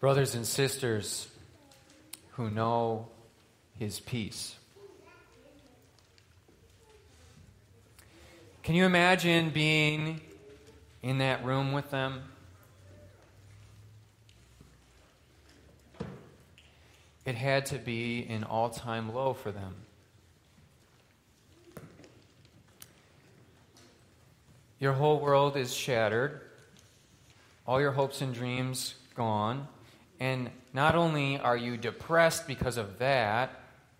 Brothers and sisters who know His peace. Can you imagine being in that room with them? It had to be an all-time low for them. Your whole world is shattered. All your hopes and dreams gone. And not only are you depressed because of that,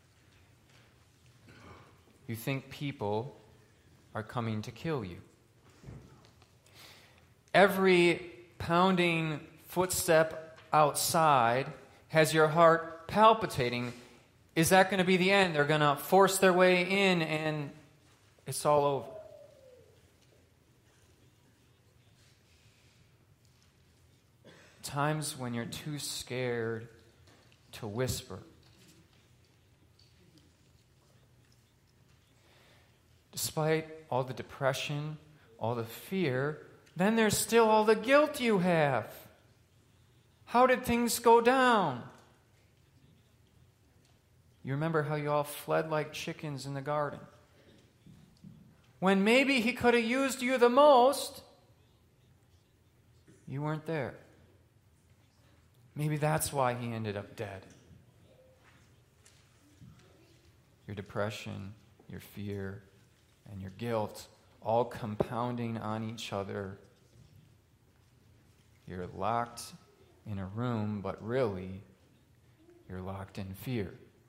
you think people are coming to kill you. Every pounding footstep outside has your heart palpitating. Is that going to be the end? They're going to force their way in and it's all over. Times when you're too scared to whisper. Despite all the depression, all the fear, then there's still all the guilt you have. How did things go down? You remember how you all fled like chickens in the garden. When maybe He could have used you the most, you weren't there. Maybe that's why He ended up dead. Your depression, your fear, and your guilt all compounding on each other. You're locked in a room, but really, you're locked in fear.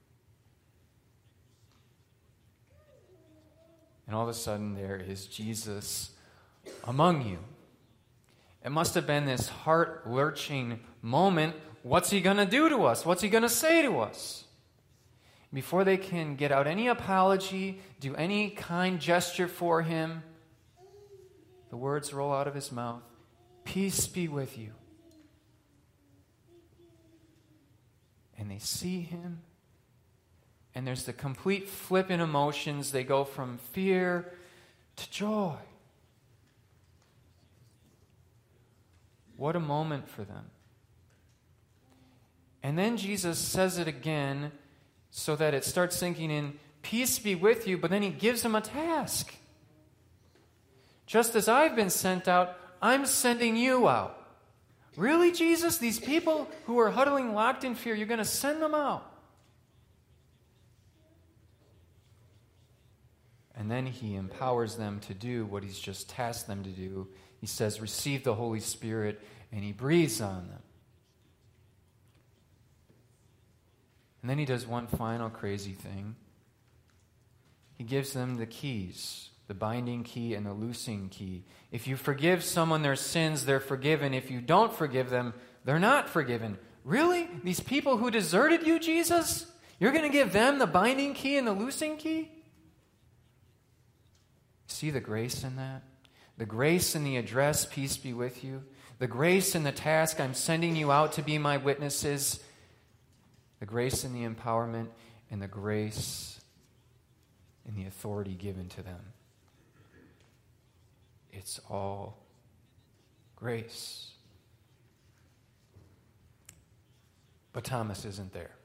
And all of a sudden, there is Jesus among you. It must have been this heart-lurching moment. What's He going to do to us? What's He going to say to us? Before they can get out any apology, do any kind gesture for Him, the words roll out of His mouth, "Peace be with you." And they see Him, and there's the complete flip in emotions. They go from fear to joy. What a moment for them. And then Jesus says it again so that it starts sinking in, "Peace be with you," but then He gives them a task. Just as I've been sent out, I'm sending you out. Really, Jesus? These people who are huddling locked in fear, you're going to send them out? And then He empowers them to do what He's just tasked them to do. He says, "Receive the Holy Spirit," and He breathes on them. And then He does one final crazy thing. He gives them the keys, the binding key and the loosing key. If you forgive someone their sins, they're forgiven. If you don't forgive them, they're not forgiven. Really? These people who deserted you, Jesus? You're going to give them the binding key and the loosing key? See the grace in that? The grace in the address, "Peace be with you." The grace in the task, "I'm sending you out to be my witnesses." The grace in the empowerment, and the grace in the authority given to them. It's all grace. But Thomas isn't there.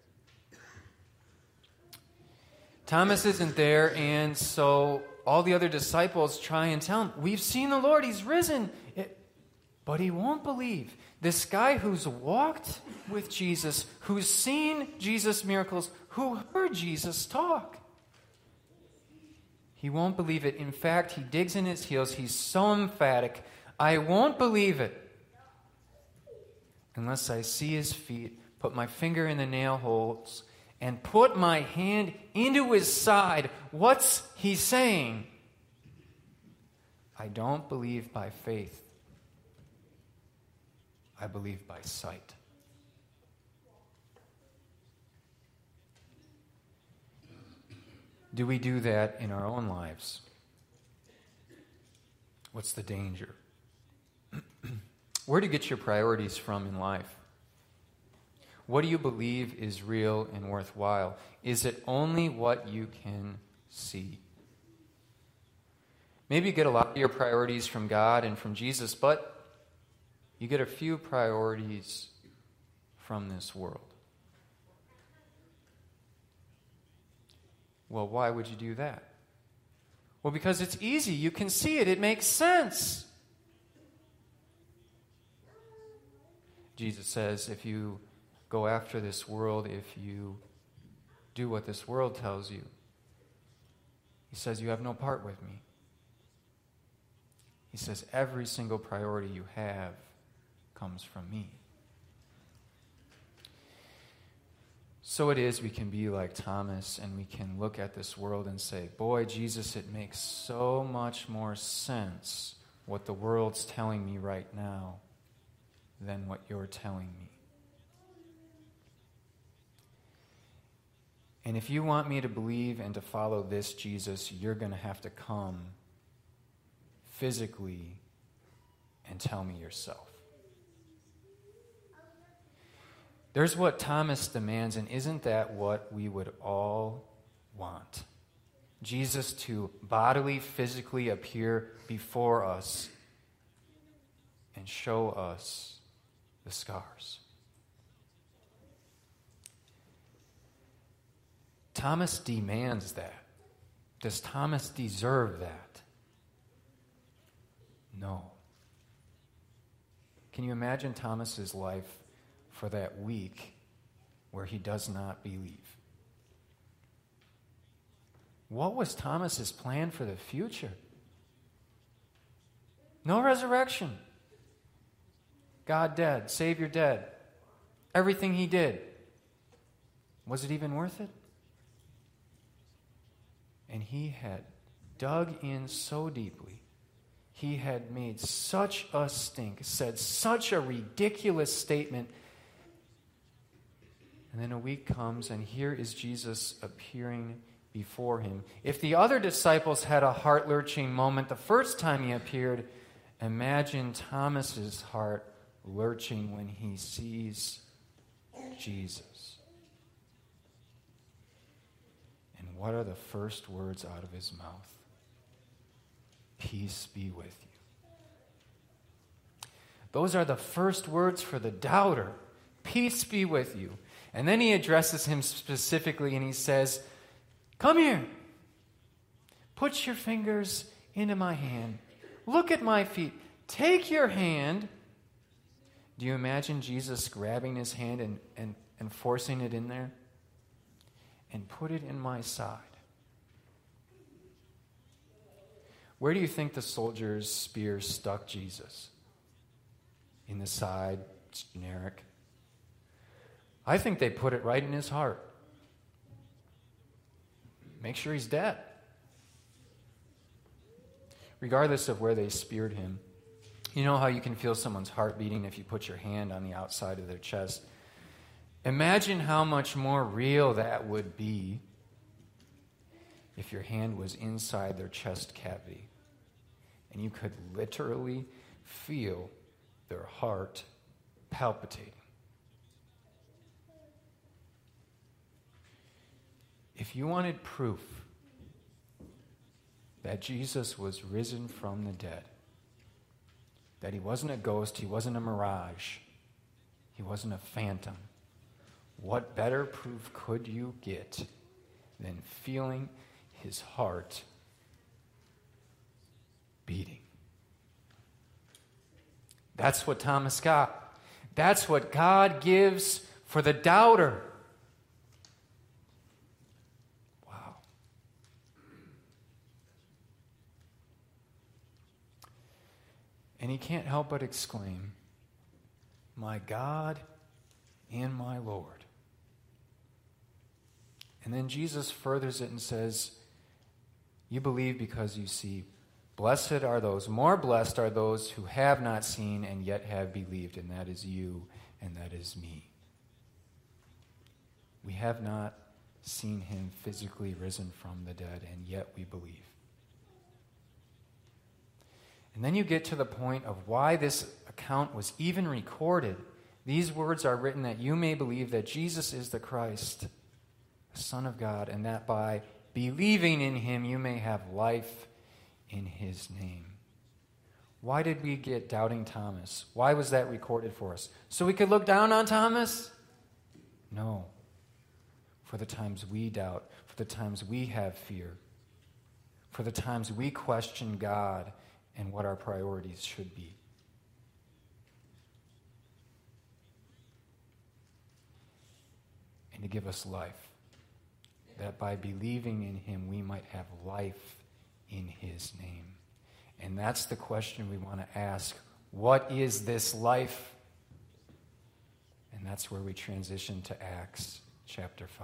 Thomas isn't there, and so all the other disciples try and tell him, "We've seen the Lord, He's risen." But he won't believe. This guy who's walked with Jesus, who's seen Jesus' miracles, who heard Jesus talk, he won't believe it. In fact, he digs in his heels. He's so emphatic. "I won't believe it unless I see His feet, put my finger in the nail holes, and put my hand into His side." What's he saying? I don't believe by faith. I believe by sight. Do we do that in our own lives? What's the danger? Where do you get your priorities from in life? What do you believe is real and worthwhile? Is it only what you can see? Maybe you get a lot of your priorities from God and from Jesus, but you get a few priorities from this world. Well, why would you do that? Well, because it's easy. You can see it. It makes sense. Jesus says, if you go after this world, if you do what this world tells you, he says, you have no part with me. He says, every single priority you have comes from me. So it is we can be like Thomas and we can look at this world and say, boy, Jesus, it makes so much more sense what the world's telling me right now than what you're telling me. And if you want me to believe and to follow this Jesus, you're going to have to come physically and tell me yourself. There's what Thomas demands, and isn't that what we would all want? Jesus to bodily, physically appear before us and show us the scars. Thomas demands that. Does Thomas deserve that? No. Can you imagine Thomas's life for that week where he does not believe? What was Thomas's plan for the future? No resurrection. God dead, Savior dead. Everything he did. Was it even worth it? And he had dug in so deeply. He had made such a stink, said such a ridiculous statement. And then a week comes, and here is Jesus appearing before him. If the other disciples had a heart-lurching moment the first time he appeared, imagine Thomas's heart lurching when he sees Jesus. And what are the first words out of his mouth? Peace be with you. Those are the first words for the doubter. Peace be with you. And then he addresses him specifically and he says, come here. Put your fingers into my hand. Look at my feet. Take your hand. Do you imagine Jesus grabbing his hand and forcing it in there? And put it in my side. Where do you think the soldier's spear stuck Jesus? In the side? It's generic. I think they put it right in his heart. Make sure he's dead. Regardless of where they speared him. You know how you can feel someone's heart beating if you put your hand on the outside of their chest? Imagine how much more real that would be if your hand was inside their chest cavity and you could literally feel their heart palpitating. If you wanted proof that Jesus was risen from the dead, that he wasn't a ghost, he wasn't a mirage, he wasn't a phantom, what better proof could you get than feeling his heart beating? That's what Thomas got. That's what God gives for the doubter. Wow. And he can't help but exclaim, my God and my Lord. And then Jesus furthers it and says, you believe because you see. Blessed are those, more blessed are those who have not seen and yet have believed, and that is you and that is me. We have not seen him physically risen from the dead, and yet we believe. And then you get to the point of why this account was even recorded. These words are written that you may believe that Jesus is the Christ, the Son of God, and that by believing in him you may have life in his name. Why did we get doubting Thomas? Why was that recorded for us? So we could look down on Thomas? No. For the times we doubt, for the times we have fear, for the times we question God and what our priorities should be. And to give us life, that by believing in him we might have life in his name. And that's the question we want to ask. What is this life? And that's where we transition to Acts chapter 5.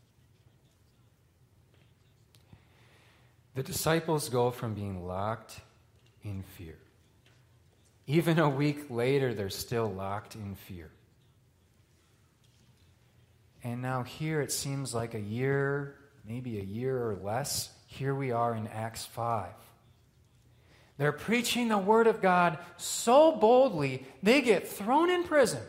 The disciples go from being locked in fear. Even a week later, they're still locked in fear. And now here it seems like a year, maybe a year or less, here we are in Acts 5. They're preaching the Word of God so boldly, they get thrown in prison.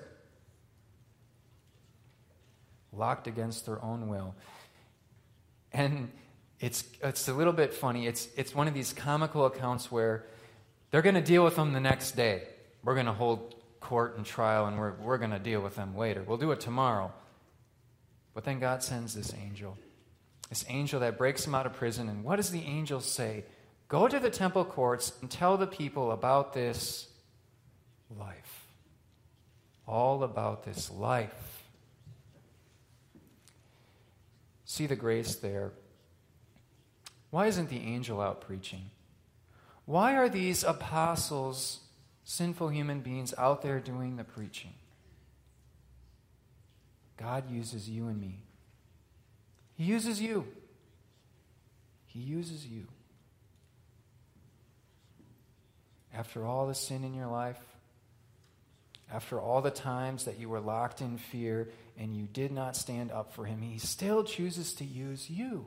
Locked against their own will. And it's a little bit funny. It's one of these comical accounts where they're going to deal with them the next day. We're going to hold court and trial, and we're going to deal with them later. We'll do it tomorrow. But then God sends this angel that breaks them out of prison. And what does the angel say? Go to the temple courts and tell the people about this life. All about this life. See the grace there. Why isn't the angel out preaching? Why are these apostles, sinful human beings, out there doing the preaching? God uses you and me. He uses you. He uses you. After all the sin in your life, after all the times that you were locked in fear and you did not stand up for him, he still chooses to use you,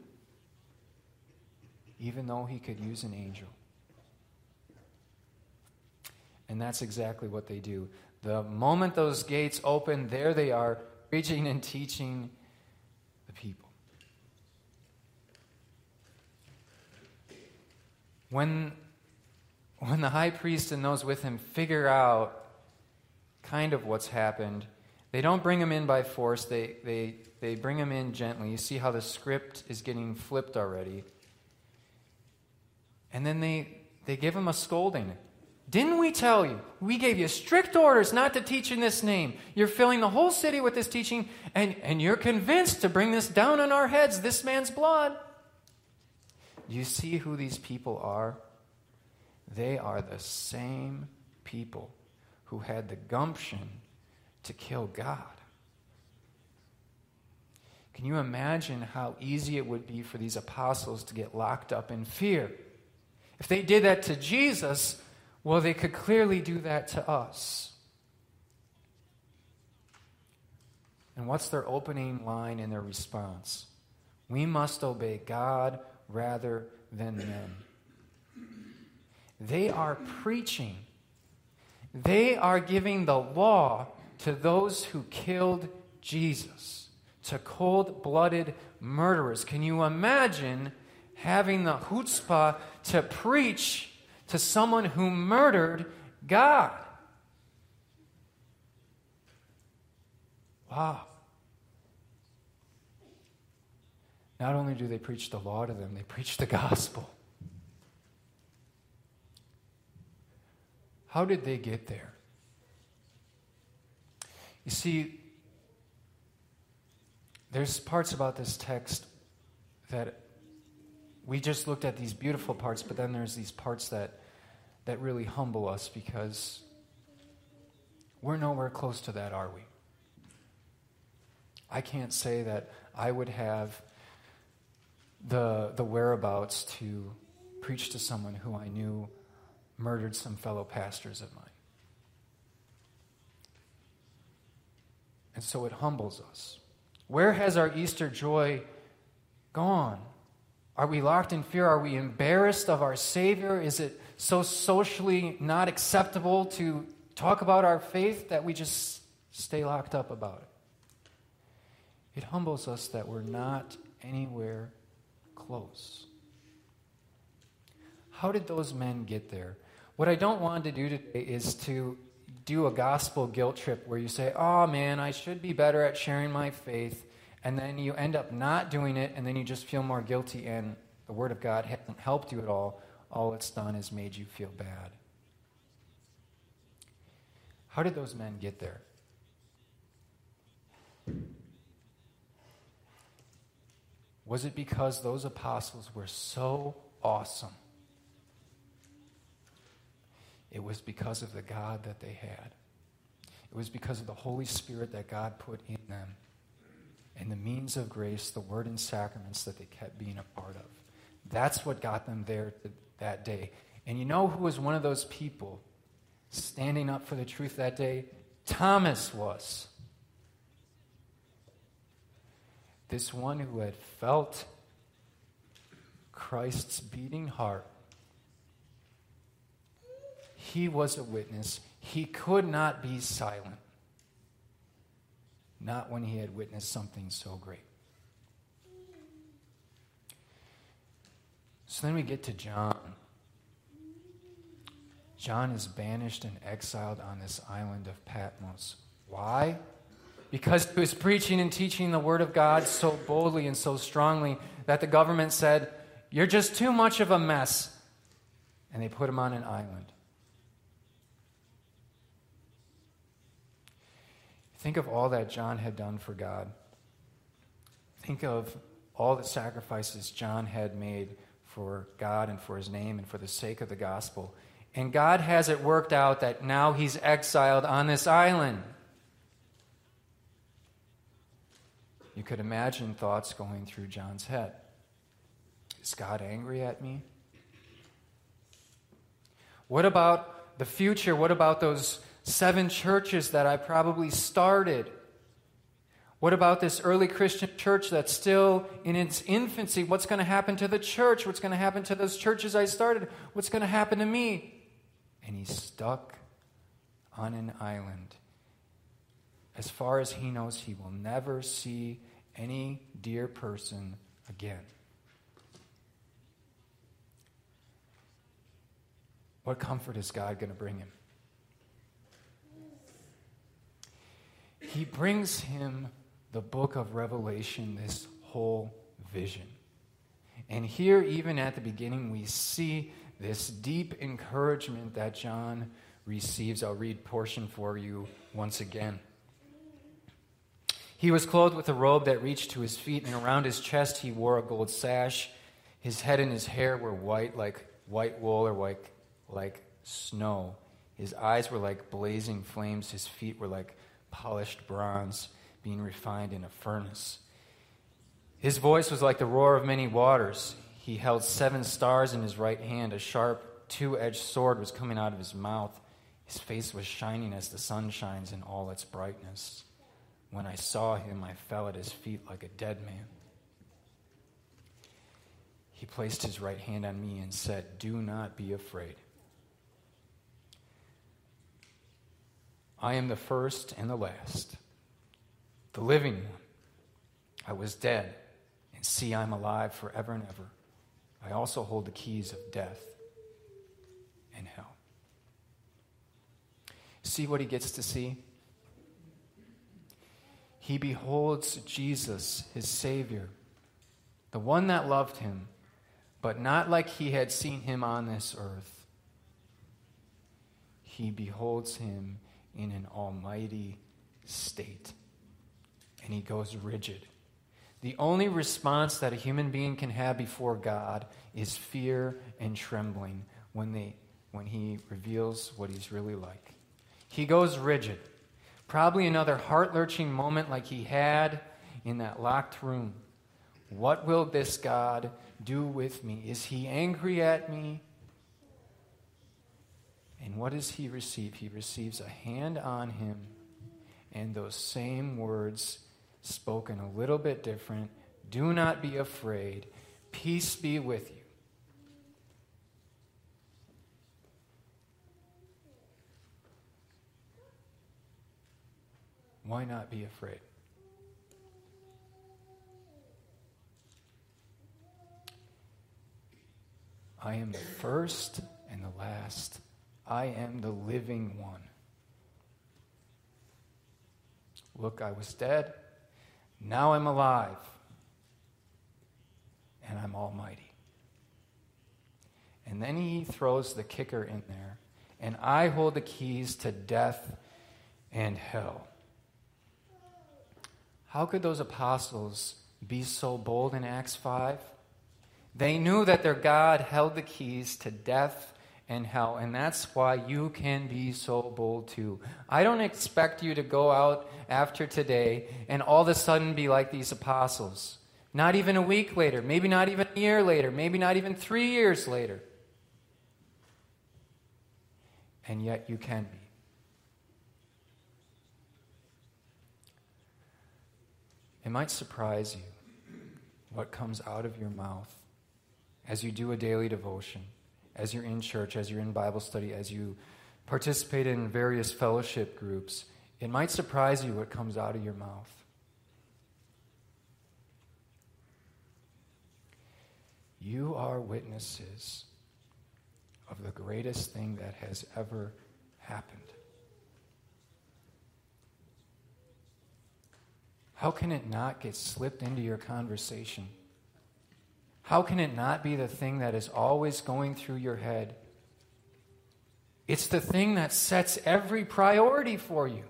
even though he could use an angel. And that's exactly what they do. The moment those gates open, there they are, preaching and teaching the people. When the high priest and those with him figure out kind of what's happened, they don't bring him in by force. They bring him in gently. You see how the script is getting flipped already. And then they give him a scolding. Didn't we tell you? We gave you strict orders not to teach in this name. You're filling the whole city with this teaching, and you're convinced to bring this down on our heads, this man's blood. Do you see who these people are? They are the same people who had the gumption to kill God. Can you imagine how easy it would be for these apostles to get locked up in fear? If they did that to Jesus, well, they could clearly do that to us. And what's their opening line in their response? We must obey God rather than men. They are preaching. They are giving the law to those who killed Jesus, to cold-blooded murderers. Can you imagine having the chutzpah to preach to someone who murdered God? Wow. Not only do they preach the law to them, they preach the gospel. How did they get there? You see, there's parts about this text that we just looked at, these beautiful parts, but then there's these parts that really humble us, because we're nowhere close to that, are we? I can't say that I would have the whereabouts to preach to someone who I knew murdered some fellow pastors of mine. And so it humbles us. Where has our Easter joy gone? Are we locked in fear? Are we embarrassed of our Savior? Is it so socially not acceptable to talk about our faith that we just stay locked up about it? It humbles us that we're not anywhere close. How did those men get there? What I don't want to do today is to do a gospel guilt trip where you say, oh man, I should be better at sharing my faith, and then you end up not doing it, and then you just feel more guilty, and the Word of God hasn't helped you at all. All it's done is made you feel bad. How did those men get there? Was it because those apostles were so awesome? It was because of the God that they had. It was because of the Holy Spirit that God put in them, and the means of grace, the word and sacraments that they kept being a part of. That's what got them there that day. And you know who was one of those people standing up for the truth that day? Thomas was. This one who had felt Christ's beating heart. He was a witness. He could not be silent. Not when he had witnessed something so great. So then we get to John. John is banished and exiled on this island of Patmos. Why? Because he was preaching and teaching the Word of God so boldly and so strongly that the government said, you're just too much of a mess. And they put him on an island. Think of all that John had done for God. Think of all the sacrifices John had made for God and for his name and for the sake of the gospel. And God has it worked out that now he's exiled on this island. You could imagine thoughts going through John's head. Is God angry at me? What about the future? What about those 7 churches that I probably started? What about this early Christian church that's still in its infancy? What's going to happen to the church? What's going to happen to those churches I started? What's going to happen to me? And he's stuck on an island. As far as he knows, he will never see any dear person again. What comfort is God going to bring him? He brings him the book of Revelation, this whole vision. And here, even at the beginning, we see this deep encouragement that John receives. I'll read a portion for you once again. He was clothed with a robe that reached to his feet, and around his chest he wore a gold sash. His head and his hair were white like white wool or like snow. His eyes were like blazing flames. His feet were like polished bronze being refined in a furnace. His voice was like the roar of many waters. He held 7 stars in his right hand. A sharp, 2-edged sword was coming out of his mouth. His face was shining as the sun shines in all its brightness. When I saw him, I fell at his feet like a dead man. He placed his right hand on me and said, "Do not be afraid. I am the first and the last, the living one. I was dead, and see, I'm alive forever and ever. I also hold the keys of death and hell." See what he gets to see? He beholds Jesus, his Savior, the one that loved him, but not like he had seen him on this earth. He beholds him in an almighty state, and he goes rigid. The only response that a human being can have before God is fear and trembling when he reveals what he's really like. He goes rigid. Probably another heart-lurching moment like he had in that locked room. What will this God do with me? Is he angry at me? And what does he receive? He receives a hand on him and those same words spoken a little bit different. Do not be afraid. Peace be with you. Why not be afraid? I am the first and the last. I am the living one. Look, I was dead. Now I'm alive. And I'm almighty. And then he throws the kicker in there. And I hold the keys to death and hell. How could those apostles be so bold in Acts 5? They knew that their God held the keys to death and hell, and that's why you can be so bold too. I don't expect you to go out after today and all of a sudden be like these apostles. Not even a week later, maybe not even a year later, maybe not even 3 years later. And yet you can be. It might surprise you what comes out of your mouth as you do a daily devotion, as you're in church, as you're in Bible study, as you participate in various fellowship groups. It might surprise you what comes out of your mouth. You are witnesses of the greatest thing that has ever happened. How can it not get slipped into your conversation? How can it not be the thing that is always going through your head? It's the thing that sets every priority for you.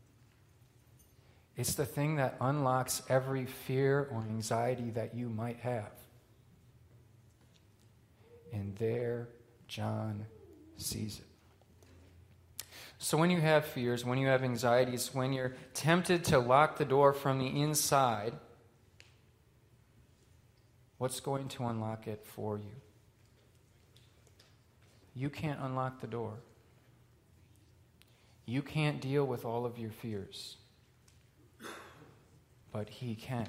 It's the thing that unlocks every fear or anxiety that you might have. And there, John sees it. So when you have fears, when you have anxieties, when you're tempted to lock the door from the inside, what's going to unlock it for you? You can't unlock the door. You can't deal with all of your fears. But He can.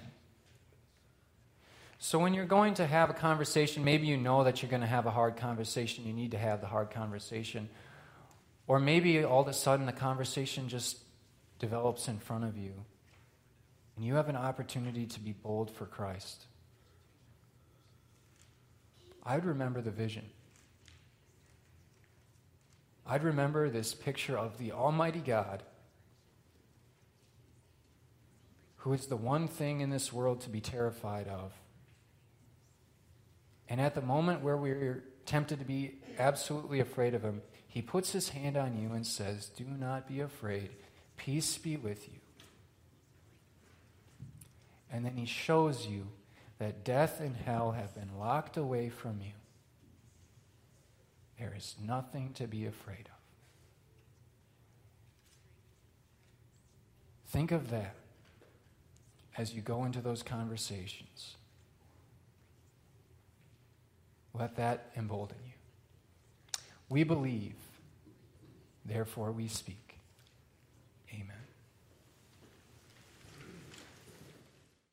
So when you're going to have a conversation, maybe you know that you're going to have a hard conversation. You need to have the hard conversation. Or maybe all of a sudden the conversation just develops in front of you. And you have an opportunity to be bold for Christ. I'd remember the vision. I'd remember this picture of the Almighty God, who is the one thing in this world to be terrified of. And at the moment where we're tempted to be absolutely afraid of Him, He puts His hand on you and says, "Do not be afraid. Peace be with you." And then He shows you that death and hell have been locked away from you. There is nothing to be afraid of. Think of that as you go into those conversations. Let that embolden you. We believe, therefore we speak.